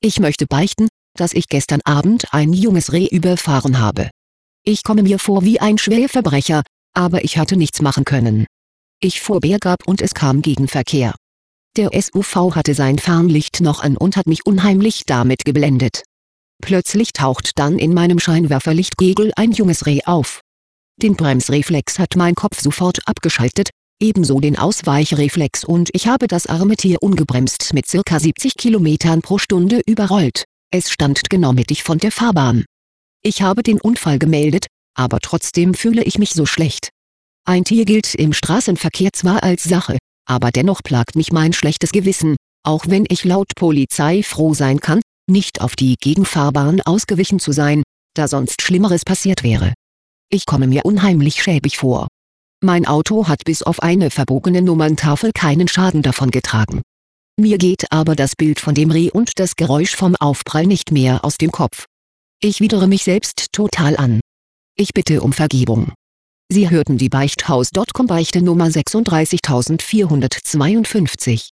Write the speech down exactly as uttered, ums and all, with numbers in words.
Ich möchte beichten, dass ich gestern Abend ein junges Reh überfahren habe. Ich komme mir vor wie ein Schwerverbrecher, aber ich hatte nichts machen können. Ich fuhr bergab und es kam Gegenverkehr. Der S U V hatte sein Fernlicht noch an und hat mich unheimlich damit geblendet. Plötzlich taucht dann in meinem Scheinwerferlichtkegel ein junges Reh auf. Den Bremsreflex hat mein Kopf sofort abgeschaltet, ebenso den Ausweichreflex, und ich habe das arme Tier ungebremst mit ca. siebzig Kilometern pro Stunde überrollt. Es stand genau mittig von der Fahrbahn. Ich habe den Unfall gemeldet, aber trotzdem fühle ich mich so schlecht. Ein Tier gilt im Straßenverkehr zwar als Sache, aber dennoch plagt mich mein schlechtes Gewissen, auch wenn ich laut Polizei froh sein kann, nicht auf die Gegenfahrbahn ausgewichen zu sein, da sonst Schlimmeres passiert wäre. Ich komme mir unheimlich schäbig vor. Mein Auto hat bis auf eine verbogene Nummerntafel keinen Schaden davongetragen. Mir geht aber das Bild von dem Reh und das Geräusch vom Aufprall nicht mehr aus dem Kopf. Ich widere mich selbst total an. Ich bitte um Vergebung. Sie hörten die Beichthaus Punkt com Beichte Nummer sechsunddreißigtausendvierhundertzweiundfünfzig.